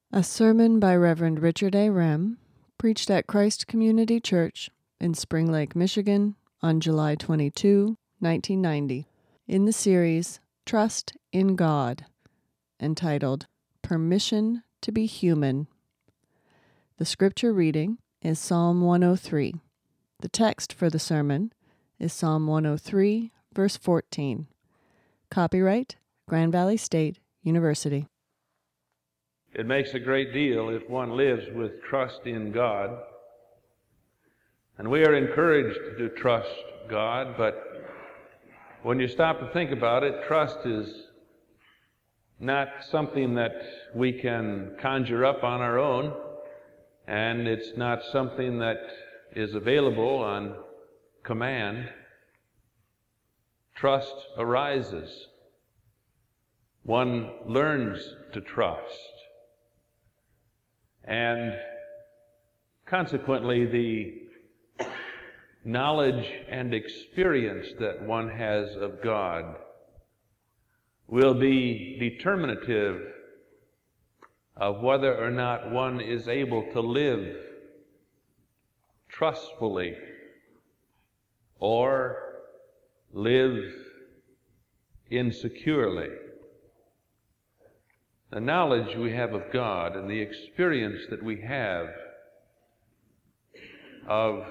A sermon by Reverend Richard A. Rem, preached at Christ Community Church in Spring Lake, Michigan on July 22, 1990, in the series Trust in God, entitled Permission to be Human. The scripture reading is Psalm 103. The text for the sermon is Psalm 103, verse 14. Copyright Grand Valley State University. It makes a great deal if one lives with trust in God. And we are encouraged to trust God, but when you stop to think about it, trust is not something that we can conjure up on our own, and it's not something that is available on command. Trust arises. One learns to trust. And consequently, the knowledge and experience that one has of God will be determinative of whether or not one is able to live trustfully or live insecurely. The knowledge we have of God and the experience that we have of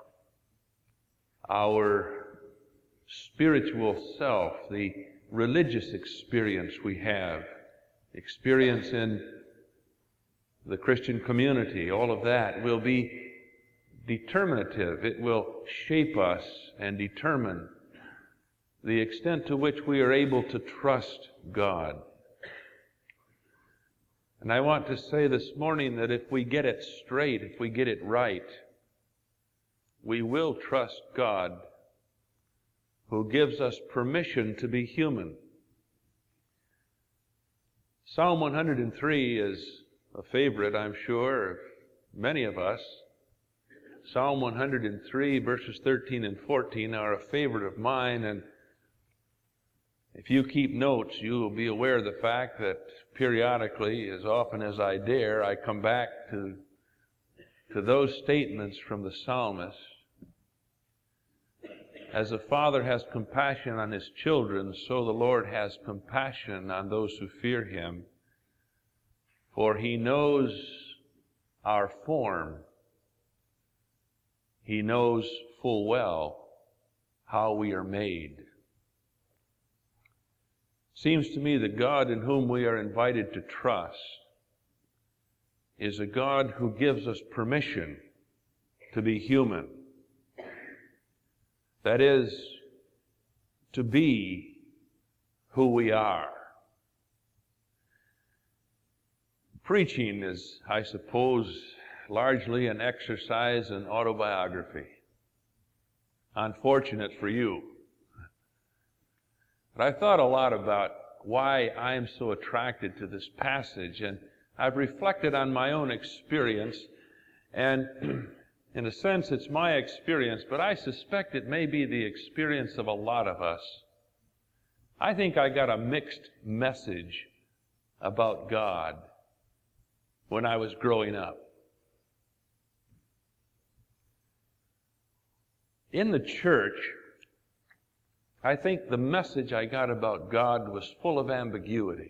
our spiritual self, the religious experience we have, experience in the Christian community, all of that will be determinative. It will shape us and determine the extent to which we are able to trust God. And I want to say this morning that if we get it straight, if we get it right, we will trust God, who gives us permission to be human. Psalm 103 is a favorite, I'm sure, of many of us. Psalm 103, verses 13 and 14 are a favorite of mine, and if you keep notes, you will be aware of the fact that periodically, as often as I dare, I come back to those statements from the psalmist. As a father has compassion on his children, so the Lord has compassion on those who fear him. For he knows our form. He knows full well how we are made. Seems to me that God in whom we are invited to trust is a God who gives us permission to be human. That is, to be who we are. Preaching is, I suppose, largely an exercise in autobiography. Unfortunate for you. But I've thought a lot about why I'm so attracted to this passage, and I've reflected on my own experience, and in a sense it's my experience, but I suspect it may be the experience of a lot of us. I think I got a mixed message about God when I was growing up. In the church, I think the message I got about God was full of ambiguity.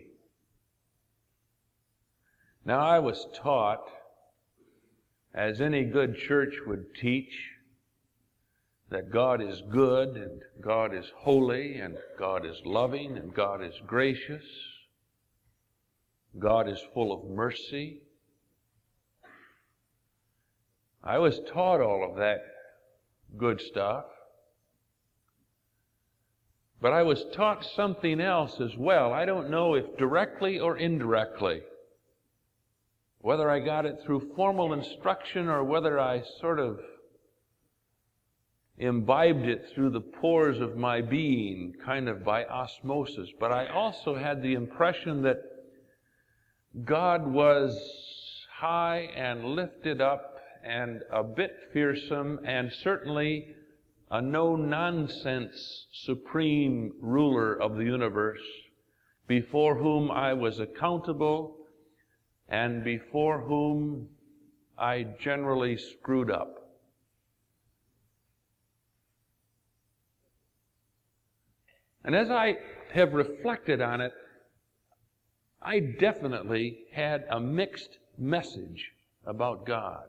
Now, I was taught, as any good church would teach, that God is good, and God is holy, and God is loving, and God is gracious. God is full of mercy. I was taught all of that good stuff. But I was taught something else as well. I don't know if directly or indirectly, whether I got it through formal instruction or whether I sort of imbibed it through the pores of my being, kind of by osmosis. But I also had the impression that God was high and lifted up and a bit fearsome, and certainly a no-nonsense supreme ruler of the universe before whom I was accountable and before whom I generally screwed up. And as I have reflected on it, I definitely had a mixed message about God.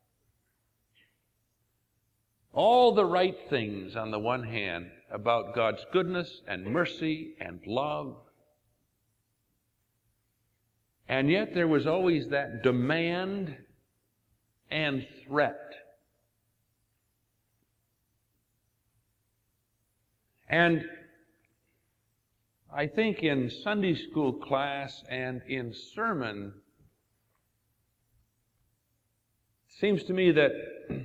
All the right things on the one hand about God's goodness and mercy and love. And yet there was always that demand and threat. And I think in Sunday school class and in sermon, it seems to me that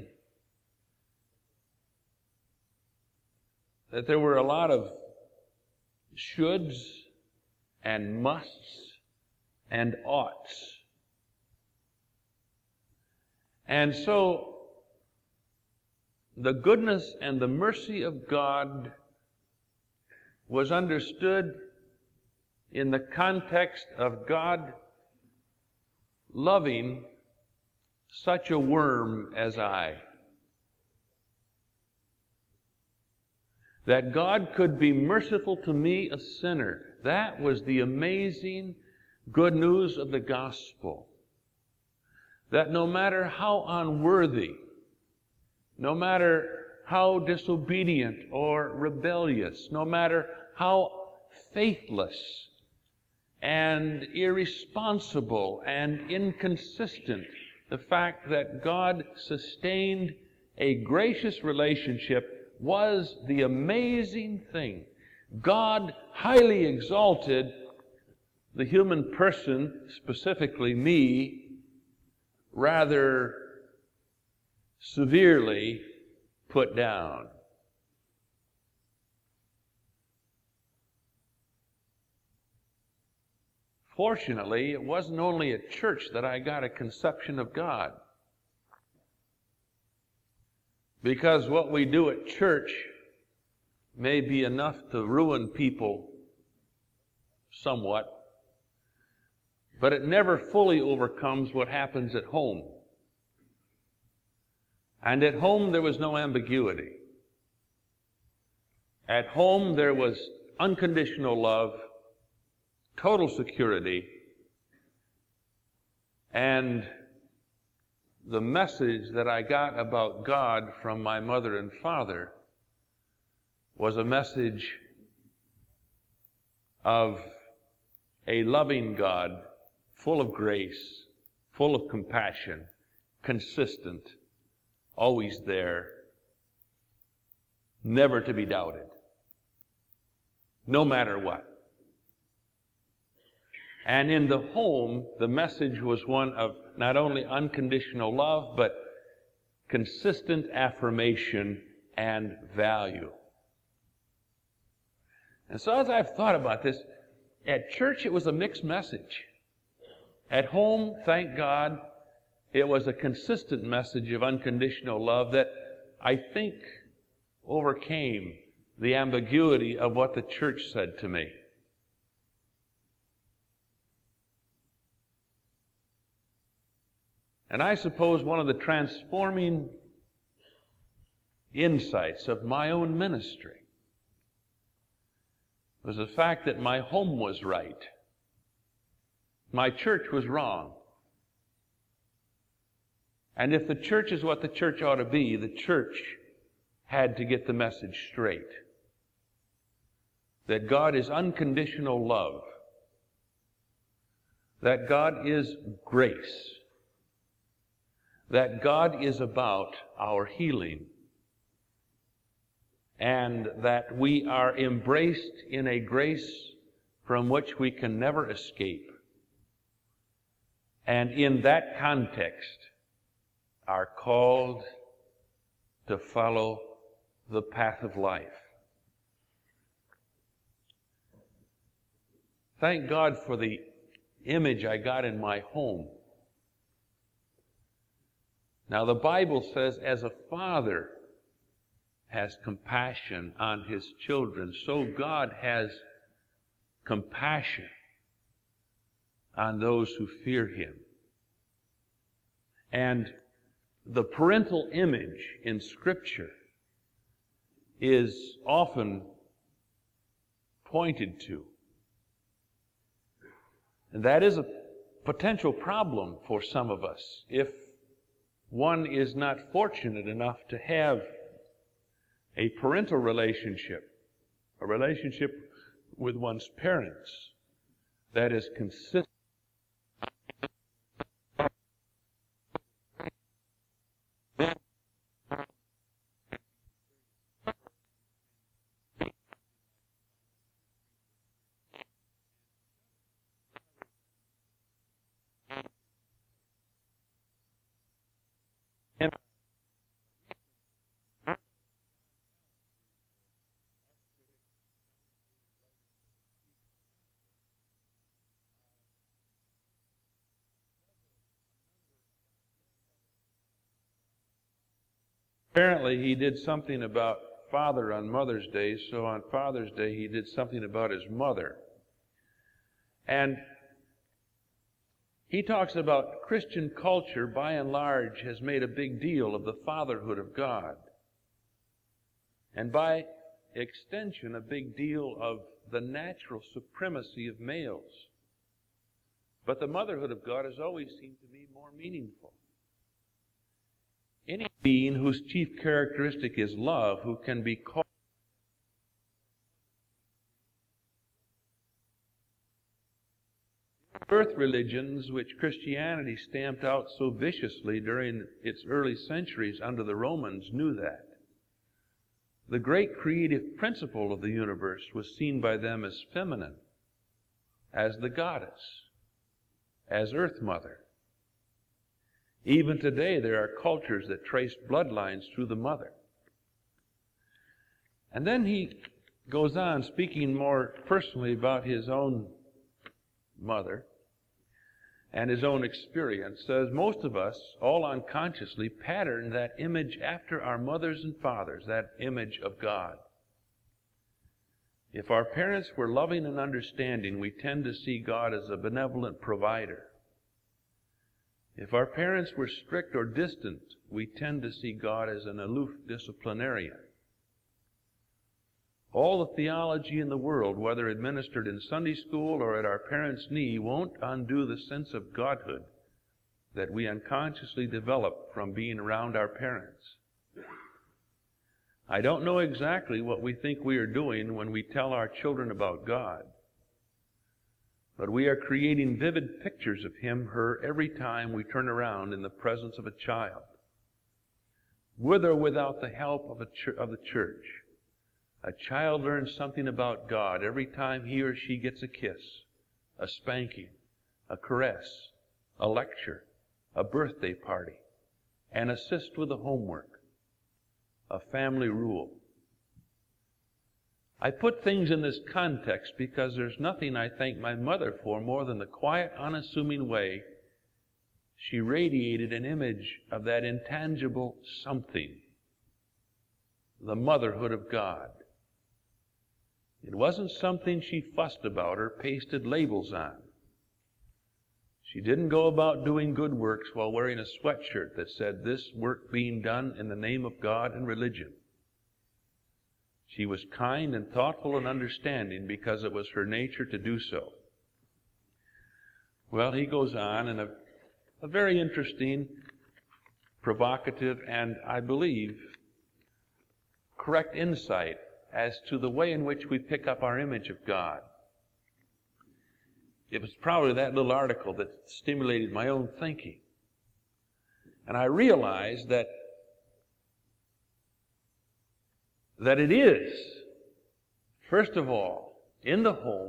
there were a lot of shoulds and musts and oughts. And so the goodness and the mercy of God was understood in the context of God loving such a worm as I. That God could be merciful to me, a sinner. That was the amazing good news of the gospel. That no matter how unworthy, no matter how disobedient or rebellious, no matter how faithless and irresponsible and inconsistent, the fact that God sustained a gracious relationship was the amazing thing. God highly exalted the human person, specifically me, rather severely put down. Fortunately, it wasn't only at church that I got a conception of God. Because what we do at church may be enough to ruin people somewhat, but it never fully overcomes what happens at home. And at home there was no ambiguity. At home there was unconditional love, total security, and the message that I got about God from my mother and father was a message of a loving God, full of grace, full of compassion, consistent, always there, never to be doubted, no matter what. And in the home, the message was one of not only unconditional love, but consistent affirmation and value. And so as I've thought about this, at church it was a mixed message. At home, thank God, it was a consistent message of unconditional love that I think overcame the ambiguity of what the church said to me. And I suppose one of the transforming insights of my own ministry was the fact that my home was right. My church was wrong. And if the church is what the church ought to be, the church had to get the message straight. That God is unconditional love. That God is grace. That God is about our healing. And that we are embraced in a grace from which we can never escape. And in that context, are called to follow the path of life. Thank God for the image I got in my home. Now the Bible says, as a father has compassion on his children, so God has compassion on those who fear him. And the parental image in Scripture is often pointed to. And that is a potential problem for some of us if one is not fortunate enough to have a parental relationship, a relationship with one's parents that is consistent. Apparently, he did something about father on Mother's Day, so on Father's Day he did something about his mother. And he talks about Christian culture, by and large, has made a big deal of the fatherhood of God. And by extension, a big deal of the natural supremacy of males. But the motherhood of God has always seemed to me more meaningful. Any being whose chief characteristic is love, who can be called birth religions, which Christianity stamped out so viciously during its early centuries under the Romans, knew that. The great creative principle of the universe was seen by them as feminine, as the goddess, as Earth Mother. Even today, there are cultures that trace bloodlines through the mother. And then he goes on, speaking more personally about his own mother and his own experience, says most of us, all unconsciously, pattern that image after our mothers and fathers, that image of God. If our parents were loving and understanding, we tend to see God as a benevolent provider. If our parents were strict or distant, we tend to see God as an aloof disciplinarian. All the theology in the world, whether administered in Sunday school or at our parents' knee, won't undo the sense of godhood that we unconsciously develop from being around our parents. I don't know exactly what we think we are doing when we tell our children about God, but we are creating vivid pictures of him, her, every time we turn around in the presence of a child. With or without the help of the church, a child learns something about God every time he or she gets a kiss, a spanking, a caress, a lecture, a birthday party, an assist with the homework, a family rule. I put things in this context because there's nothing I thank my mother for more than the quiet, unassuming way she radiated an image of that intangible something, the motherhood of God. It wasn't something she fussed about or pasted labels on. She didn't go about doing good works while wearing a sweatshirt that said, "This work being done in the name of God and religion." She was kind and thoughtful and understanding because it was her nature to do so. Well, he goes on in a very interesting, provocative, and I believe correct insight as to the way in which we pick up our image of God. It was probably that little article that stimulated my own thinking. And I realized that it is, first of all, in the home,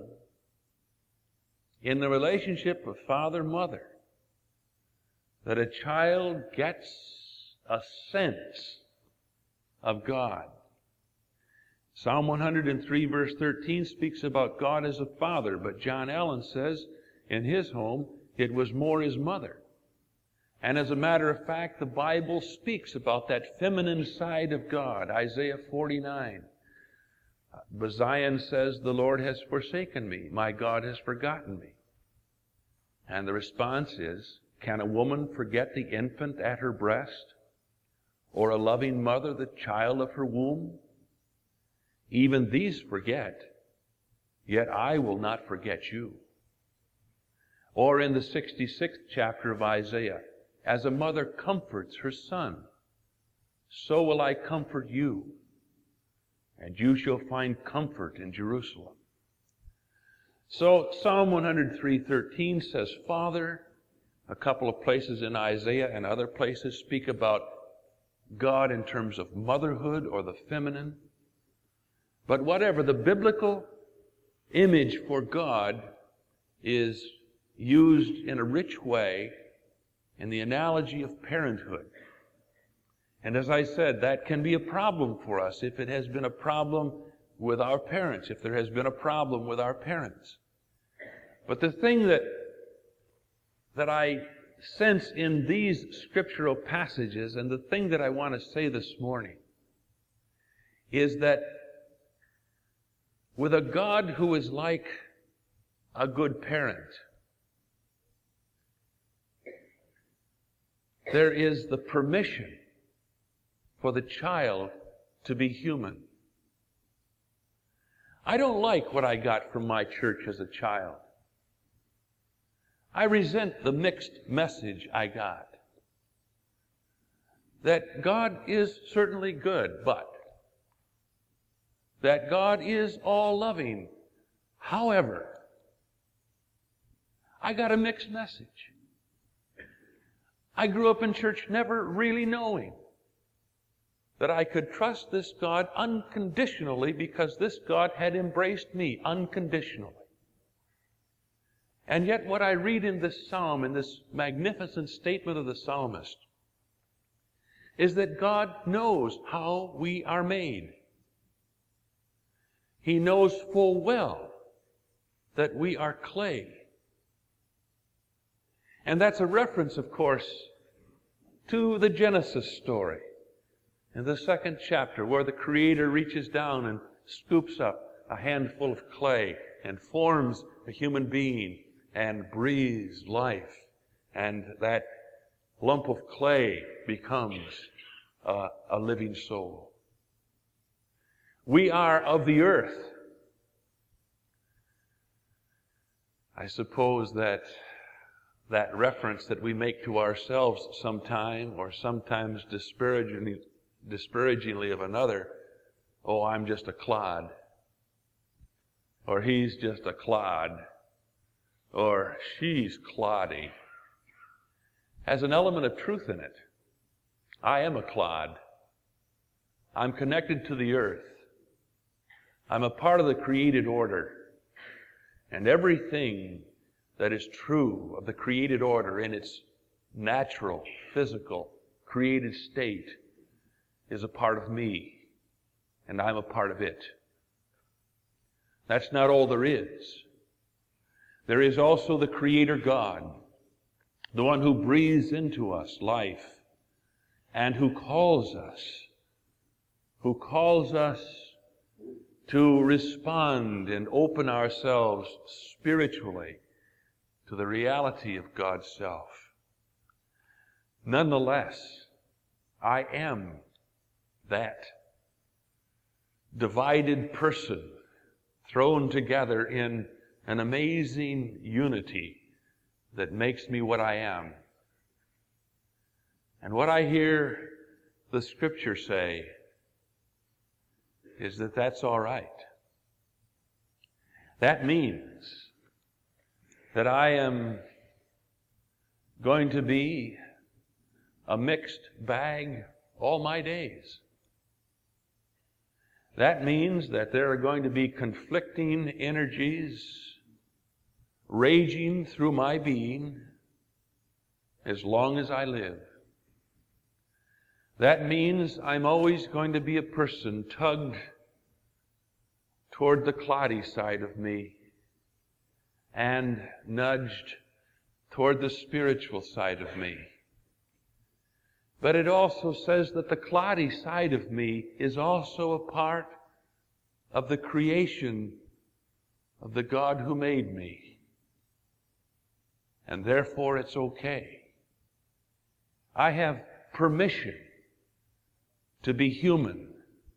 in the relationship of father-mother, that a child gets a sense of God. Psalm 103 verse 13 speaks about God as a father, but John Allen says in his home it was more his mother. And as a matter of fact, the Bible speaks about that feminine side of God. Isaiah 49. Zion says, "The Lord has forsaken me. My God has forgotten me." And the response is, Can a woman forget the infant at her breast, or a loving mother the child of her womb? Even these forget, yet I will not forget you. Or in the 66th chapter of Isaiah, as a mother comforts her son, so will I comfort you, and you shall find comfort in Jerusalem. So Psalm 103:13 says, Father. A couple of places in Isaiah and other places speak about God in terms of motherhood or the feminine. But whatever, the biblical image for God is used in a rich way in the analogy of parenthood. And as I said, that can be a problem for us if it has been a problem with our parents, if there has been a problem with our parents. But the thing that I sense in these scriptural passages, and the thing that I want to say this morning, is that with a God who is like a good parent, there is the permission for the child to be human. I don't like what I got from my church as a child. I resent the mixed message I got. That God is certainly good, but that God is all-loving. However, I got a mixed message. I grew up in church never really knowing that I could trust this God unconditionally because this God had embraced me unconditionally. And yet what I read in this psalm, in this magnificent statement of the psalmist, is that God knows how we are made. He knows full well that we are clay. And that's a reference, of course, to the Genesis story in the 2nd chapter, where the Creator reaches down and scoops up a handful of clay and forms a human being and breathes life, and that lump of clay becomes a living soul. We are of the earth. I suppose that reference that we make to ourselves sometime, or sometimes disparagingly of another, oh, I'm just a clod, or he's just a clod, or she's cloddy, has an element of truth in it. I am a clod. I'm connected to the earth. I'm a part of the created order. And everything that is true of the created order in its natural, physical, created state is a part of me, and I'm a part of it. That's not all there is. There is also the Creator God, the one who breathes into us life, and who calls us to respond and open ourselves spiritually to the reality of God's self. Nonetheless, I am that divided person thrown together in an amazing unity that makes me what I am. And what I hear the Scripture say is that that's all right. That means that I am going to be a mixed bag all my days. That means that there are going to be conflicting energies raging through my being as long as I live. That means I'm always going to be a person tugged toward the cloddy side of me and nudged toward the spiritual side of me. But it also says that the cloddy side of me is also a part of the creation of the God who made me. And therefore it's okay. I have permission to be human.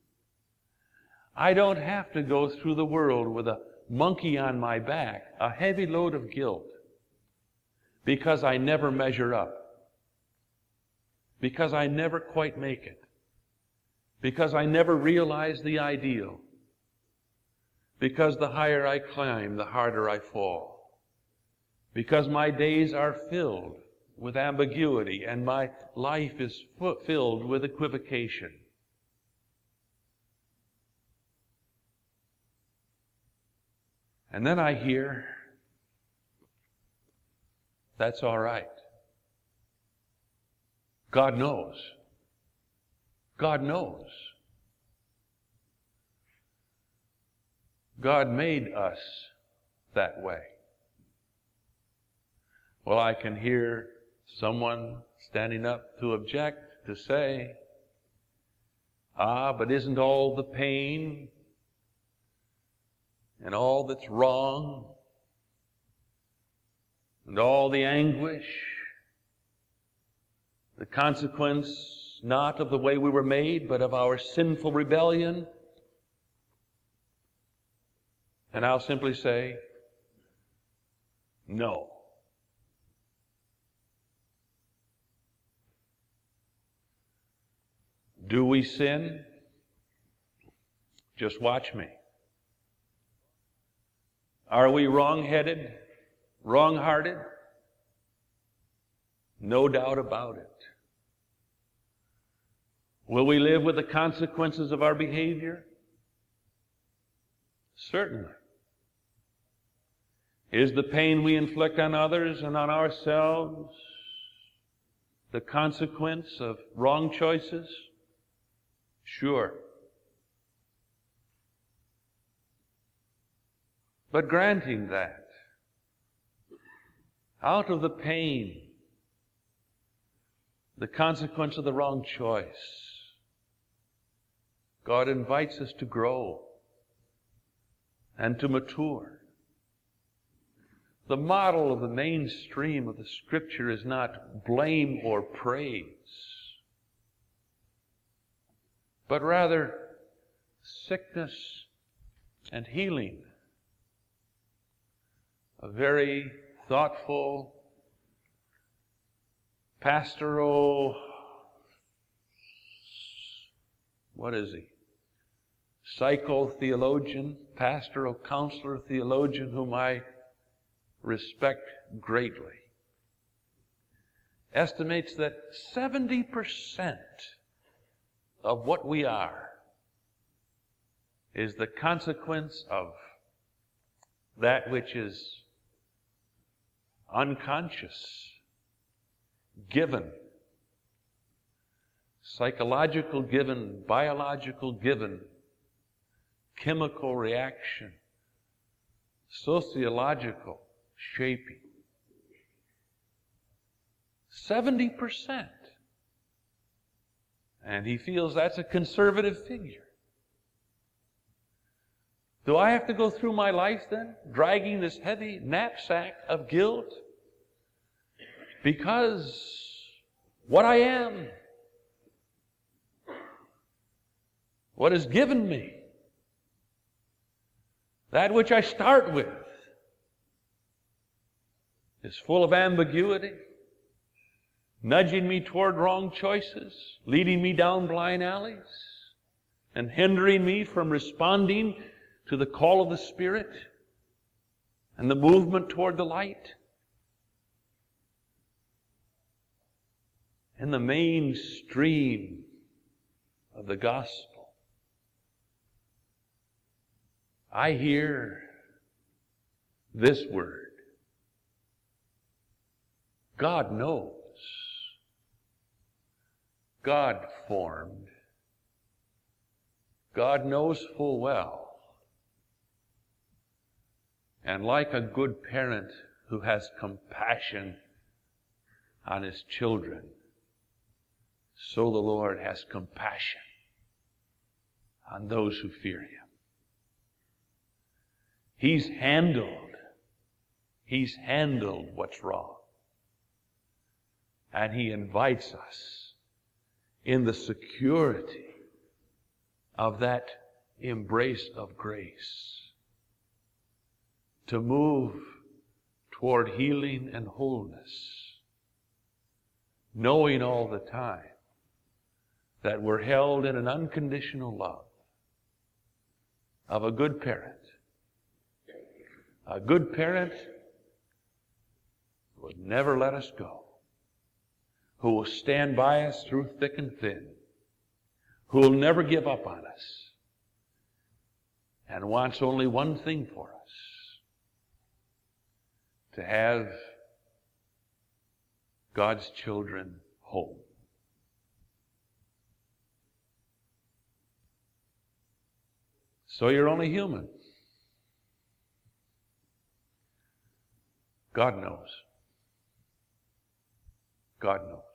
I don't have to go through the world with a monkey on my back, a heavy load of guilt, because I never measure up, because I never quite make it, because I never realize the ideal, because the higher I climb, the harder I fall, because my days are filled with ambiguity and my life is filled with equivocation. And then I hear, that's all right. God knows. God knows. God made us that way. Well, I can hear someone standing up to object, to say, but isn't all the pain and all that's wrong and all the anguish the consequence not of the way we were made, but of our sinful rebellion? And I'll simply say, no. Do we sin? Just watch me. Are we wrong-headed, wrong-hearted? No doubt about it. Will we live with the consequences of our behavior? Certainly. Is the pain we inflict on others and on ourselves the consequence of wrong choices? Sure. But granting that, out of the pain, the consequence of the wrong choice, God invites us to grow and to mature. The model of the mainstream of the Scripture is not blame or praise, but rather sickness and healing. A very thoughtful, pastoral, psycho-theologian, pastoral counselor theologian whom I respect greatly, estimates that 70% of what we are is the consequence of that which is unconscious, given, psychological given, biological given, chemical reaction, sociological shaping. 70%. And he feels that's a conservative figure. Do I have to go through my life then, dragging this heavy knapsack of guilt? Because what I am, what is given me, that which I start with, is full of ambiguity, nudging me toward wrong choices, leading me down blind alleys, and hindering me from responding to the call of the Spirit and the movement toward the light. In the mainstream of the gospel, I hear this word: God knows. God formed. God knows full well. And like a good parent who has compassion on his children, so the Lord has compassion on those who fear Him. He's handled what's wrong. And He invites us in the security of that embrace of grace to move toward healing and wholeness, knowing all the time that we're held in an unconditional love of a good parent. A good parent who would never let us go, who will stand by us through thick and thin, who will never give up on us, and wants only one thing for us: to have God's children home. So you're only human. God knows. God knows.